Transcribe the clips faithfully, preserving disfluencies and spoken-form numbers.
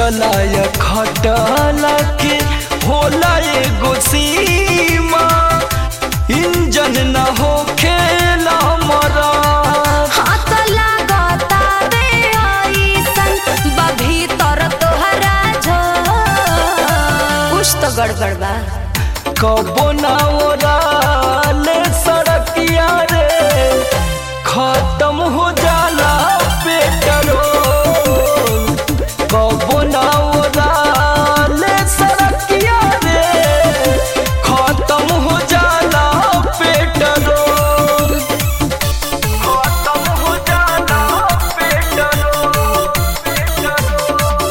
सुतला या खटला के होला एगो सीमा, इंजन न हो खेला मरा। हाथ लागता बे ऐसन बा भीतर तोहरा झोल, कुछ तो गड़बड़ बा। कबो ना ओराले सड़किया रे, खत्म हो जाला पेट्रोल। कबो ना ओराले सड़किया रे, खत्म हो जाला पेट्रोल। खत्म हो जाला पेट्रोल, पेट्रोल।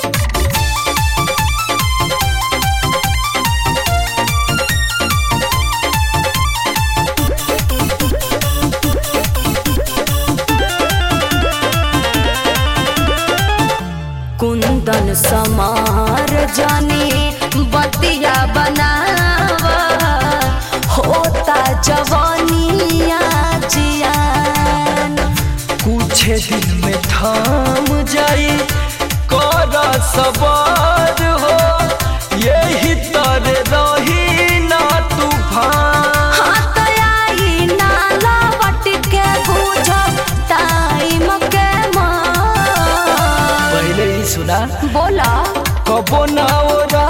कुंदन समार जानी बतिया बनावा, होता जवानिया जियान। कुछ दिन में थाम जाई कर सवार हो, यही तर रही ना तूफान। हाथ आई ना लौट के बुझ टाइम के मार। पहले ही सुना बोला कबो ना ओरा